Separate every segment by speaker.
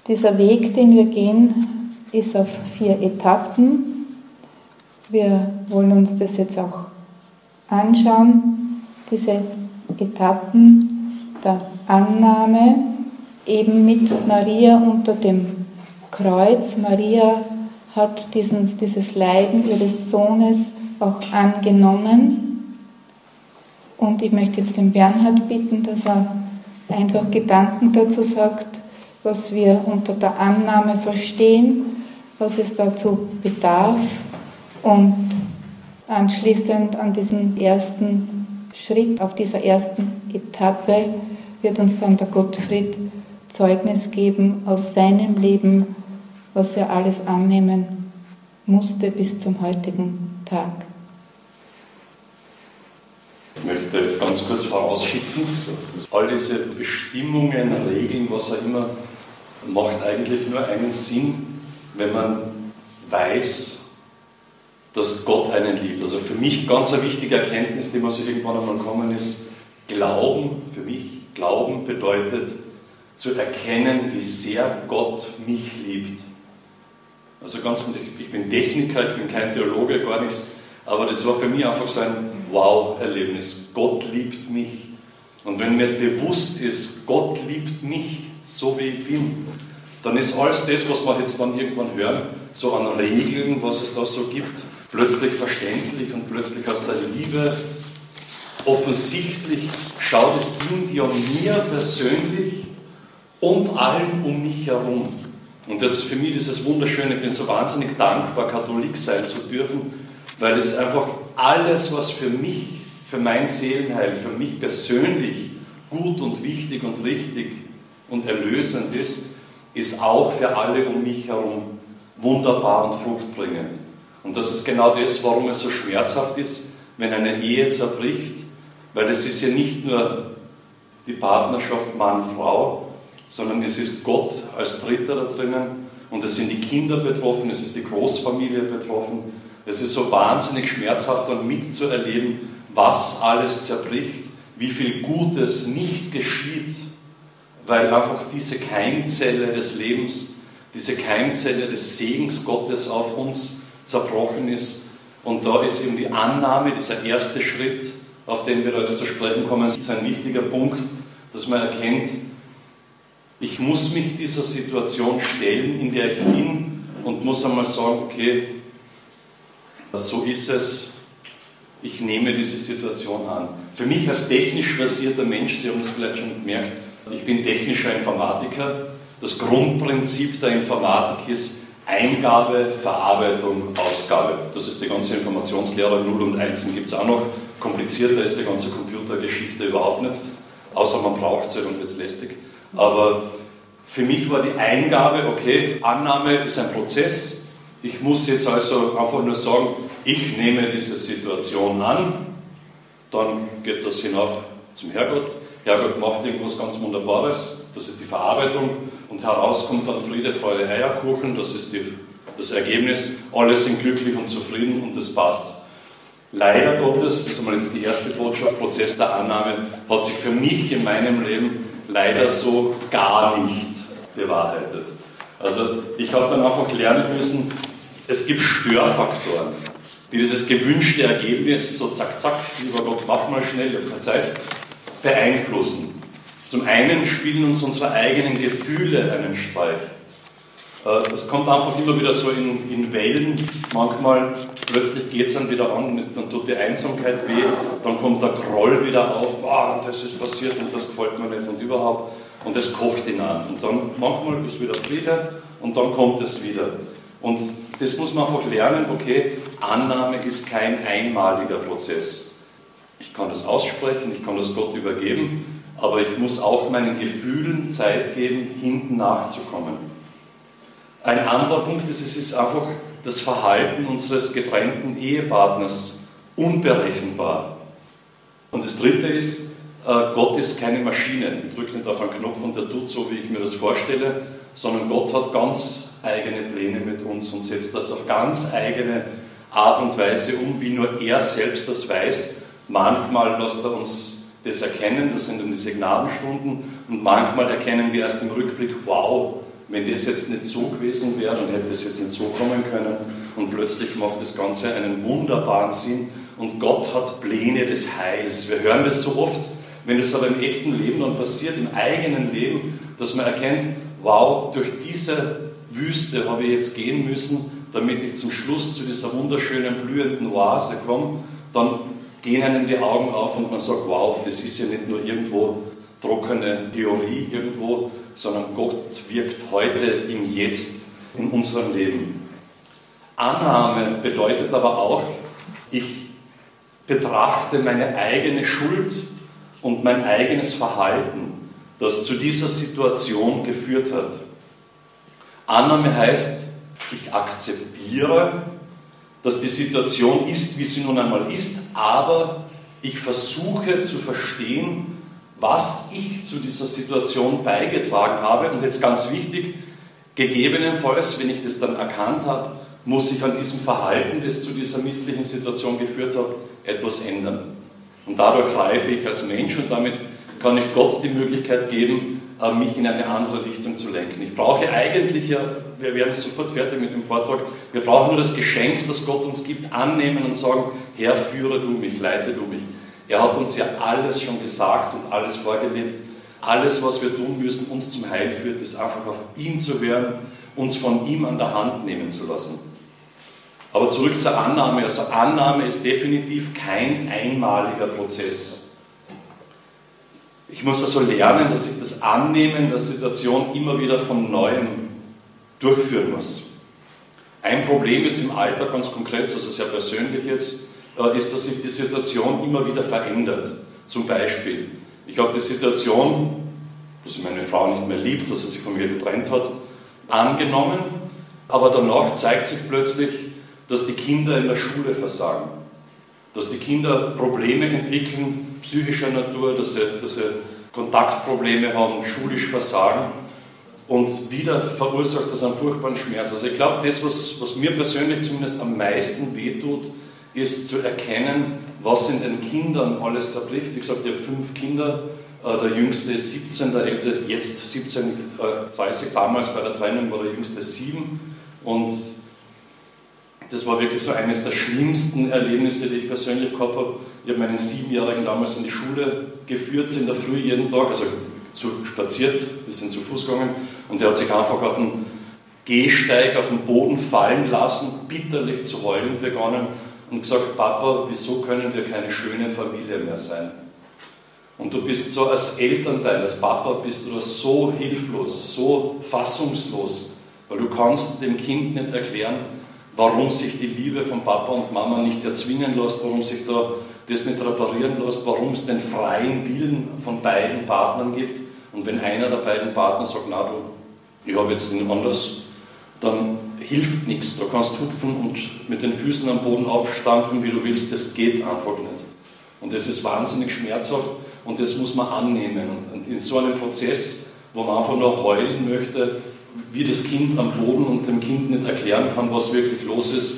Speaker 1: Dieser Weg, den wir gehen, ist auf 4 Etappen. Wir wollen uns das jetzt auch anschauen, diese Etappen der Annahme, eben mit Maria unter dem Kreuz. Maria hat dieses Leiden ihres Sohnes auch angenommen. Und ich möchte jetzt den Bernhard bitten, dass er einfach Gedanken dazu sagt, was wir unter der Annahme verstehen, was es dazu bedarf, und anschließend an diesem ersten Schritt, auf dieser ersten Etappe, wird uns dann der Gottfried Zeugnis geben aus seinem Leben, was er alles annehmen musste bis zum heutigen Tag.
Speaker 2: Ich möchte ganz kurz vorausschicken, all diese Bestimmungen, Regeln, was auch immer, macht eigentlich nur einen Sinn, wenn man weiß, dass Gott einen liebt. Also für mich ganz eine wichtige Erkenntnis, die mir so irgendwann einmal kommen ist, Glauben, für mich, Glauben bedeutet zu erkennen, wie sehr Gott mich liebt. Also ich bin Techniker, ich bin kein Theologe, gar nichts, aber das war für mich einfach so ein Wow-Erlebnis. Gott liebt mich. Und wenn mir bewusst ist, Gott liebt mich, so wie ich bin, dann ist alles das, was wir jetzt dann irgendwann hören, so an Regeln, was es da so gibt, plötzlich verständlich und plötzlich aus der Liebe offensichtlich schaut es ihm, dir und mir persönlich und allen um mich herum. Und das ist für mich dieses Wunderschöne, ich bin so wahnsinnig dankbar, Katholik sein zu dürfen, weil es einfach alles, was für mich, für mein Seelenheil, für mich persönlich gut und wichtig und richtig und erlösend ist auch für alle um mich herum wunderbar und fruchtbringend. Und das ist genau das, warum es so schmerzhaft ist, wenn eine Ehe zerbricht, weil es ist ja nicht nur die Partnerschaft Mann-Frau, sondern es ist Gott als Dritter da drinnen und es sind die Kinder betroffen, es ist die Großfamilie betroffen. Es ist so wahnsinnig schmerzhaft dann mitzuerleben, was alles zerbricht, wie viel Gutes nicht geschieht, weil einfach diese Keimzelle des Lebens, diese Keimzelle des Segens Gottes auf uns zerbrochen ist. Und da ist eben die Annahme, dieser erste Schritt, auf den wir da jetzt zu sprechen kommen, ist ein wichtiger Punkt, dass man erkennt, ich muss mich dieser Situation stellen, in der ich bin, und muss einmal sagen, okay, so ist es, ich nehme diese Situation an. Für mich als technisch versierter Mensch, Sie haben es vielleicht schon gemerkt, ich bin technischer Informatiker. Das Grundprinzip der Informatik ist Eingabe, Verarbeitung, Ausgabe. Das ist die ganze Informationslehre, 0 und 1 gibt es auch noch. Komplizierter ist die ganze Computergeschichte überhaupt nicht, außer man braucht es und wird es lästig. Aber für mich war die Eingabe, okay, Annahme ist ein Prozess. Ich muss jetzt also einfach nur sagen, ich nehme diese Situation an, dann geht das hinauf zum Herrgott. Herrgott macht irgendwas ganz Wunderbares, das ist die Verarbeitung, und heraus kommt dann Friede, Freude, Eierkuchen, das ist das Ergebnis. Alle sind glücklich und zufrieden und das passt. Leider Gottes, das ist einmal jetzt die erste Botschaft, Prozess der Annahme, hat sich für mich in meinem Leben leider so gar nicht bewahrheitet. Also ich habe dann einfach lernen müssen, es gibt Störfaktoren, die dieses gewünschte Ergebnis, so zack, zack, lieber Gott, mach mal schnell, ich habe keine Zeit, beeinflussen. Zum einen spielen uns unsere eigenen Gefühle einen Streich. Das kommt einfach immer wieder so in Wellen. Manchmal plötzlich geht es dann wieder an, dann tut die Einsamkeit weh, dann kommt der Groll wieder auf, das ist passiert und das gefällt mir nicht und überhaupt. Und das kocht ihn an. Und dann manchmal ist wieder Friede und dann kommt es wieder. Und das muss man einfach lernen, okay, Annahme ist kein einmaliger Prozess. Ich kann das aussprechen, ich kann das Gott übergeben, aber ich muss auch meinen Gefühlen Zeit geben, hinten nachzukommen. Ein anderer Punkt ist, es ist einfach das Verhalten unseres getrennten Ehepartners unberechenbar. Und das Dritte ist, Gott ist keine Maschine. Ich drücke nicht auf einen Knopf und der tut so, wie ich mir das vorstelle, sondern Gott hat ganz eigene Pläne mit uns und setzt das auf ganz eigene Art und Weise um, wie nur er selbst das weiß. Manchmal lässt er uns das erkennen, das sind dann diese Gnadenstunden, und manchmal erkennen wir erst im Rückblick, wow, wenn das jetzt nicht so gewesen wäre und hätte das jetzt nicht so kommen können und plötzlich macht das Ganze einen wunderbaren Sinn und Gott hat Pläne des Heils. Wir hören das so oft, wenn das aber im echten Leben dann passiert, im eigenen Leben, dass man erkennt, wow, durch diese Wüste habe ich jetzt gehen müssen, damit ich zum Schluss zu dieser wunderschönen, blühenden Oase komme, dann gehen einem die Augen auf und man sagt, wow, das ist ja nicht nur irgendwo trockene Theorie irgendwo, sondern Gott wirkt heute im Jetzt in unserem Leben. Annahme bedeutet aber auch, ich betrachte meine eigene Schuld und mein eigenes Verhalten, das zu dieser Situation geführt hat. Annahme heißt, ich akzeptiere, dass die Situation ist, wie sie nun einmal ist, aber ich versuche zu verstehen, was ich zu dieser Situation beigetragen habe. Und jetzt ganz wichtig, gegebenenfalls, wenn ich das dann erkannt habe, muss ich an diesem Verhalten, das zu dieser misslichen Situation geführt hat, etwas ändern. Und dadurch reife ich als Mensch und damit kann ich Gott die Möglichkeit geben, mich in eine andere Richtung zu lenken. Ich brauche eigentlich, ja, wir werden sofort fertig mit dem Vortrag, wir brauchen nur das Geschenk, das Gott uns gibt, annehmen und sagen, Herr, führe du mich, leite du mich. Er hat uns ja alles schon gesagt und alles vorgelebt. Alles, was wir tun müssen, uns zum Heil führt, ist einfach auf ihn zu hören, uns von ihm an der Hand nehmen zu lassen. Aber zurück zur Annahme. Also Annahme ist definitiv kein einmaliger Prozess. Ich muss also lernen, dass ich das Annehmen der Situation immer wieder von Neuem durchführen muss. Ein Problem jetzt im Alltag ganz konkret, also sehr persönlich jetzt, ist, dass sich die Situation immer wieder verändert. Zum Beispiel, ich habe die Situation, dass meine Frau nicht mehr liebt, dass sie sich von mir getrennt hat, angenommen, aber danach zeigt sich plötzlich, dass die Kinder in der Schule versagen, dass die Kinder Probleme entwickeln, psychischer Natur, dass sie Kontaktprobleme haben, schulisch versagen und wieder verursacht das einen furchtbaren Schmerz. Also ich glaube, das, was mir persönlich zumindest am meisten wehtut, ist zu erkennen, was in den Kindern alles zerbricht. Wie gesagt, ich habe 5 Kinder, der jüngste ist 17, der älteste ist jetzt 17, 30, damals bei der Trennung war der jüngste 7 und das war wirklich so eines der schlimmsten Erlebnisse, die ich persönlich gehabt habe. Ich habe meinen 7-Jährigen damals in die Schule geführt, in der Früh jeden Tag, also spaziert, wir sind zu Fuß gegangen und der hat sich einfach auf den Gehsteig, auf den Boden fallen lassen, bitterlich zu heulen begonnen und gesagt, Papa, wieso können wir keine schöne Familie mehr sein? Und du bist so als Elternteil, als Papa bist du da so hilflos, so fassungslos, weil du kannst dem Kind nicht erklären, warum sich die Liebe von Papa und Mama nicht erzwingen lässt, warum sich da das nicht reparieren lässt, warum es den freien Willen von beiden Partnern gibt. Und wenn einer der beiden Partner sagt, na du, ich habe jetzt einen anders, dann hilft nichts. Du kannst hupfen und mit den Füßen am Boden aufstampfen, wie du willst, das geht einfach nicht. Und das ist wahnsinnig schmerzhaft und das muss man annehmen. Und in so einem Prozess, wo man einfach nur heulen möchte, wie das Kind am Boden und dem Kind nicht erklären kann, was wirklich los ist,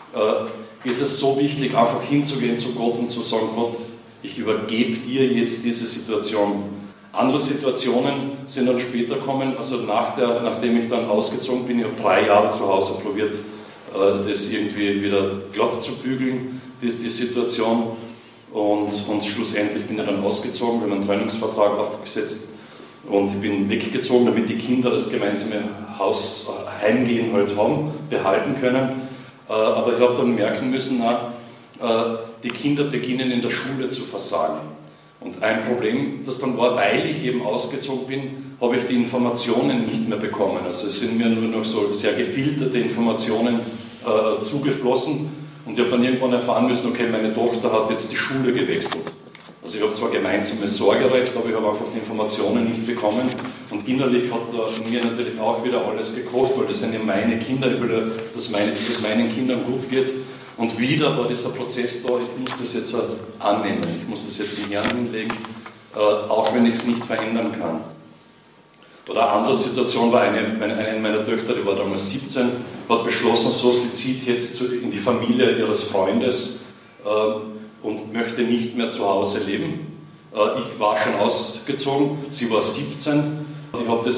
Speaker 2: ist es so wichtig, einfach hinzugehen zu Gott und zu sagen, Gott, ich übergebe dir jetzt diese Situation. Andere Situationen sind dann später gekommen, also nachdem ich dann ausgezogen bin, ich habe 3 Jahre zu Hause probiert, das irgendwie wieder glatt zu bügeln, die Situation. Und schlussendlich bin ich dann ausgezogen, wir haben einen Trennungsvertrag aufgesetzt. Und ich bin weggezogen, damit die Kinder das gemeinsame Haus, Heimgehen halt haben, behalten können. Aber ich habe dann merken müssen, die Kinder beginnen in der Schule zu versagen. Und ein Problem, das dann war, weil ich eben ausgezogen bin, habe ich die Informationen nicht mehr bekommen. Also es sind mir nur noch so sehr gefilterte Informationen zugeflossen. Und ich habe dann irgendwann erfahren müssen, okay, meine Tochter hat jetzt die Schule gewechselt. Also ich habe zwar gemeinsames Sorgerecht, aber ich habe einfach die Informationen nicht bekommen. Und innerlich hat mir natürlich auch wieder alles gekocht, weil das sind ja meine Kinder, ich will ja, dass es meinen Kindern gut geht. Und wieder war dieser Prozess da, ich muss das jetzt annehmen, ich muss das jetzt in die Hand hinlegen, auch wenn ich es nicht verändern kann. Oder eine andere Situation war, eine meiner Töchter, die war damals 17, hat beschlossen, so, sie zieht jetzt in die Familie ihres Freundes und möchte nicht mehr zu Hause leben. Ich war schon ausgezogen, sie war 17. Ich habe das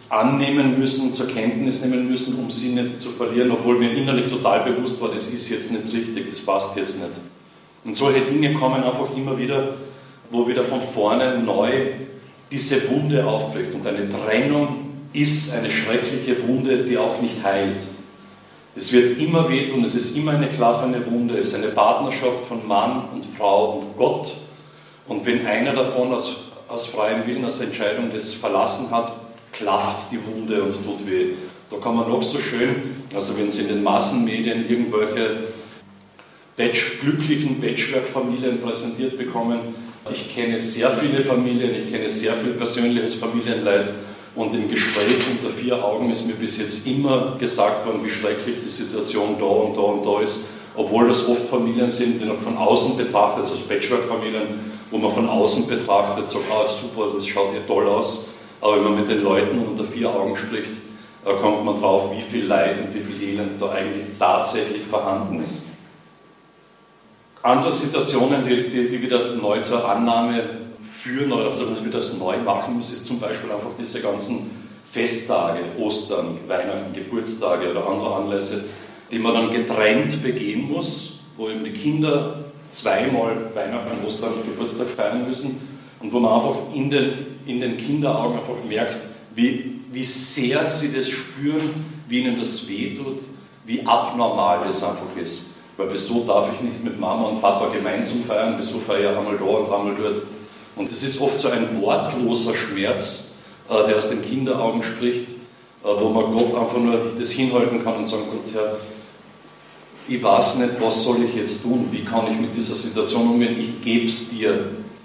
Speaker 2: annehmen müssen, zur Kenntnis nehmen müssen, um sie nicht zu verlieren, obwohl mir innerlich total bewusst war, das ist jetzt nicht richtig, das passt jetzt nicht. Und solche Dinge kommen einfach immer wieder, wo wieder von vorne neu diese Wunde aufbricht. Und eine Trennung ist eine schreckliche Wunde, die auch nicht heilt. Es wird immer wehtun, es ist immer eine klaffende Wunde, es ist eine Partnerschaft von Mann und Frau und Gott. Und wenn einer davon aus freiem Willen, aus Entscheidung das verlassen hat, klafft die Wunde und tut weh. Da kann man noch so schön, also wenn Sie in den Massenmedien irgendwelche glücklichen Patchwork-Familien präsentiert bekommen, ich kenne sehr viele Familien, ich kenne sehr viel persönliches Familienleid und im Gespräch unter 4 Augen ist mir bis jetzt immer gesagt worden, wie schrecklich die Situation da und da und da ist, obwohl das oft Familien sind, die noch von außen betrachtet, also Patchwork-Familien, wo man von außen betrachtet, sagt, super, das schaut ja toll aus, aber wenn man mit den Leuten unter 4 Augen spricht, kommt man drauf, wie viel Leid und wie viel Elend da eigentlich tatsächlich vorhanden ist. Andere Situationen, die wieder neu zur Annahme führen, oder also was wir das neu machen müssen, ist zum Beispiel einfach diese ganzen Festtage, Ostern, Weihnachten, Geburtstage oder andere Anlässe, die man dann getrennt begehen muss, wo eben die Kinder zweimal Weihnachten, Ostern und Geburtstag feiern müssen und wo man einfach in den Kinderaugen einfach merkt, wie sehr sie das spüren, wie ihnen das wehtut, wie abnormal das einfach ist. Weil wieso darf ich nicht mit Mama und Papa gemeinsam feiern, wieso feiere ich einmal da und einmal dort. Und es ist oft so ein wortloser Schmerz, der aus den Kinderaugen spricht, wo man Gott einfach nur das hinhalten kann und sagen, Gott, Herr, ich weiß nicht, was soll ich jetzt tun, wie kann ich mit dieser Situation umgehen, ich gebe es dir.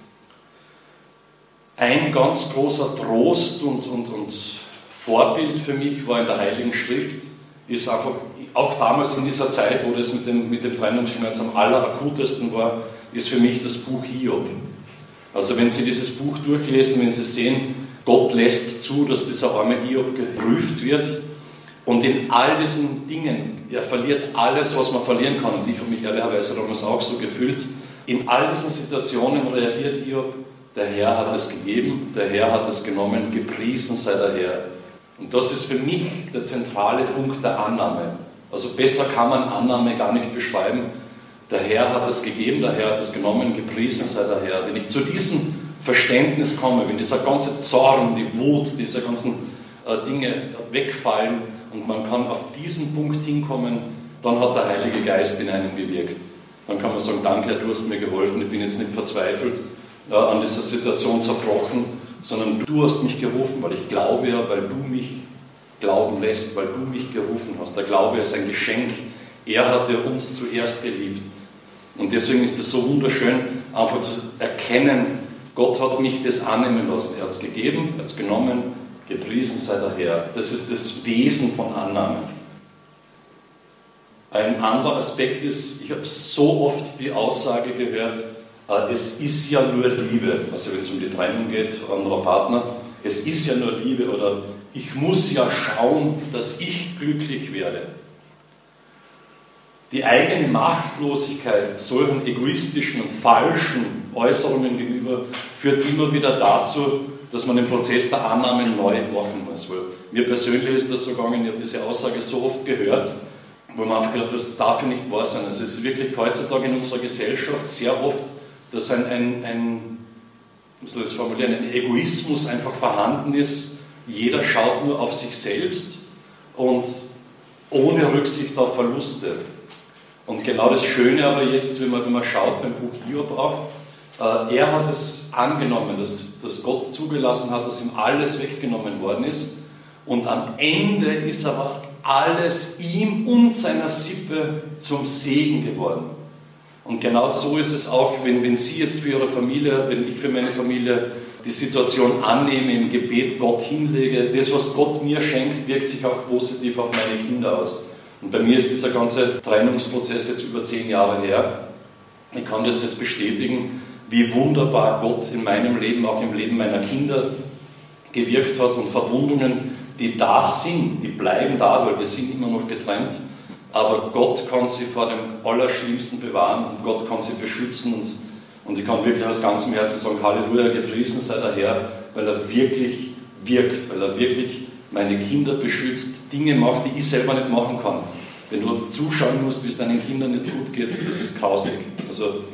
Speaker 2: Ein ganz großer Trost und Vorbild für mich war in der Heiligen Schrift, ist einfach, auch damals in dieser Zeit, wo das mit dem Trennungsschmerz am allerakutesten war, ist für mich das Buch Hiob. Also wenn Sie dieses Buch durchlesen, wenn Sie sehen, Gott lässt zu, dass dieser arme Hiob geprüft wird und in all diesen Dingen, er verliert alles, was man verlieren kann. Und ich habe mich ehrlicherweise damals auch so gefühlt. In all diesen Situationen reagiert Hiob, der Herr hat es gegeben, der Herr hat es genommen, gepriesen sei der Herr. Und das ist für mich der zentrale Punkt der Annahme. Also besser kann man Annahme gar nicht beschreiben. Der Herr hat es gegeben, der Herr hat es genommen, gepriesen sei der Herr. Wenn ich zu diesem Verständnis komme, wenn dieser ganze Zorn, die Wut, diese ganzen Dinge wegfallen und man kann auf diesen Punkt hinkommen, dann hat der Heilige Geist in einem gewirkt. Dann kann man sagen, danke Herr, du hast mir geholfen, ich bin jetzt nicht verzweifelt, an dieser Situation zerbrochen, sondern du hast mich gerufen, weil ich glaube ja, weil du mich glauben lässt, weil du mich gerufen hast. Der Glaube ist ein Geschenk. Er hat ja uns zuerst geliebt. Und deswegen ist es so wunderschön, einfach zu erkennen, Gott hat mich das annehmen lassen. Er hat es gegeben, er hat es genommen, gepriesen sei der Herr. Das ist das Wesen von Annahme. Ein anderer Aspekt ist, ich habe so oft die Aussage gehört, es ist ja nur Liebe, also wenn es um die Trennung geht, anderer Partner, es ist ja nur Liebe oder ich muss ja schauen, dass ich glücklich werde. Die eigene Machtlosigkeit solchen egoistischen und falschen Äußerungen gegenüber führt immer wieder dazu, dass man den Prozess der Annahme neu machen muss. Weil mir persönlich ist das so gegangen, ich habe diese Aussage so oft gehört, wo man einfach gedacht hat, das darf ja nicht wahr sein. Also es ist wirklich heutzutage in unserer Gesellschaft sehr oft, dass ein Egoismus einfach vorhanden ist. Jeder schaut nur auf sich selbst und ohne Rücksicht auf Verluste. Und genau das Schöne aber jetzt, wenn man schaut beim Buch Hiob auch, er hat es angenommen, dass Gott zugelassen hat, dass ihm alles weggenommen worden ist. Und am Ende ist aber alles ihm und seiner Sippe zum Segen geworden. Und genau so ist es auch, wenn Sie jetzt für Ihre Familie, wenn ich für meine Familie die Situation annehme, im Gebet Gott hinlege, das, was Gott mir schenkt, wirkt sich auch positiv auf meine Kinder aus. Und bei mir ist dieser ganze Trennungsprozess jetzt über 10 Jahre her. Ich kann das jetzt bestätigen, wie wunderbar Gott in meinem Leben, auch im Leben meiner Kinder gewirkt hat und Verwundungen, die da sind, die bleiben da, weil wir sind immer noch getrennt. Aber Gott kann sie vor dem Allerschlimmsten bewahren und Gott kann sie beschützen. Und ich kann wirklich aus ganzem Herzen sagen, Halleluja, gepriesen sei der Herr, weil er wirklich wirkt, weil er wirklich meine Kinder beschützt, Dinge macht, die ich selber nicht machen kann. Wenn du zuschauen musst, wie es deinen Kindern nicht gut geht, das ist grausig. Also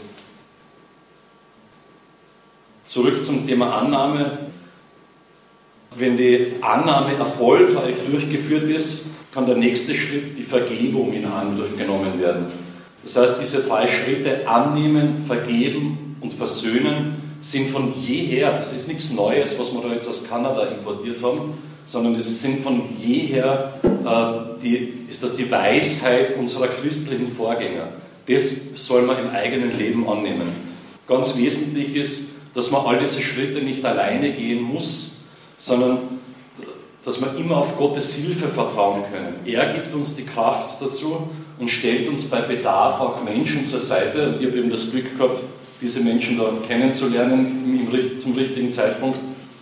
Speaker 2: zurück zum Thema Annahme. Wenn die Annahme erfolgreich durchgeführt ist, kann der nächste Schritt die Vergebung in Angriff genommen werden. Das heißt, diese 3 Schritte annehmen, vergeben und versöhnen sind von jeher, das ist nichts Neues, was wir da jetzt aus Kanada importiert haben, sondern das sind von jeher, ist das die Weisheit unserer christlichen Vorgänger. Das soll man im eigenen Leben annehmen. Ganz wesentlich ist, dass man all diese Schritte nicht alleine gehen muss, sondern dass wir immer auf Gottes Hilfe vertrauen können. Er gibt uns die Kraft dazu und stellt uns bei Bedarf auch Menschen zur Seite. Und ich habe eben das Glück gehabt, diese Menschen da kennenzulernen zum richtigen Zeitpunkt.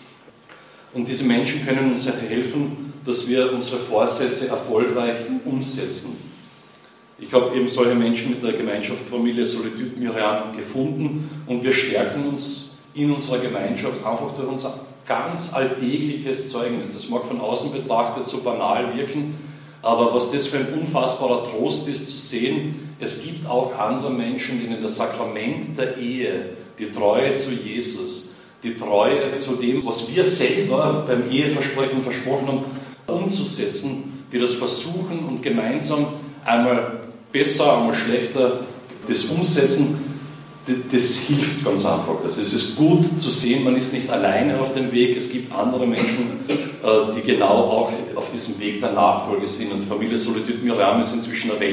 Speaker 2: Und diese Menschen können uns helfen, dass wir unsere Vorsätze erfolgreich umsetzen. Ich habe eben solche Menschen mit der Gemeinschaft Familie Solitude Myriam gefunden und wir stärken uns in unserer Gemeinschaft einfach durch unser ganz alltägliches Zeugnis. Das mag von außen betrachtet so banal wirken, aber was das für ein unfassbarer Trost ist, zu sehen, es gibt auch andere Menschen, denen das Sakrament der Ehe, die Treue zu Jesus, die Treue zu dem, was wir selber beim Eheversprechen versprochen haben, umzusetzen, die das versuchen und gemeinsam einmal besser, einmal schlechter das umsetzen. Das hilft ganz einfach. Also es ist gut zu sehen, man ist nicht alleine auf dem Weg, es gibt andere Menschen, die genau auch auf diesem Weg der Nachfolge sind. Und Familie Solitude Myriam ist inzwischen eine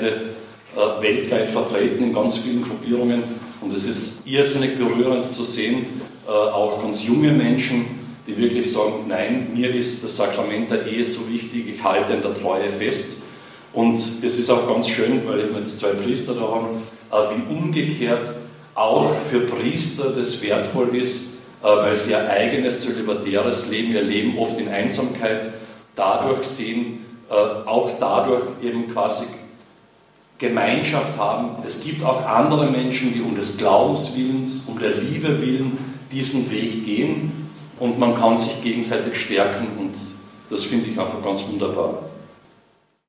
Speaker 2: weltweit vertreten in ganz vielen Gruppierungen. Und es ist irrsinnig berührend zu sehen, auch ganz junge Menschen, die wirklich sagen, nein, mir ist das Sakrament der Ehe so wichtig, ich halte an der Treue fest. Und das ist auch ganz schön, weil wir jetzt 2 Priester da haben, wie umgekehrt auch für Priester das wertvoll ist, weil sie ihr eigenes zölibatäres Leben, ihr Leben oft in Einsamkeit dadurch sehen, auch dadurch eben quasi Gemeinschaft haben. Es gibt auch andere Menschen, die um des Glaubens Willens, um der Liebe willen diesen Weg gehen und man kann sich gegenseitig stärken und das finde ich einfach ganz wunderbar.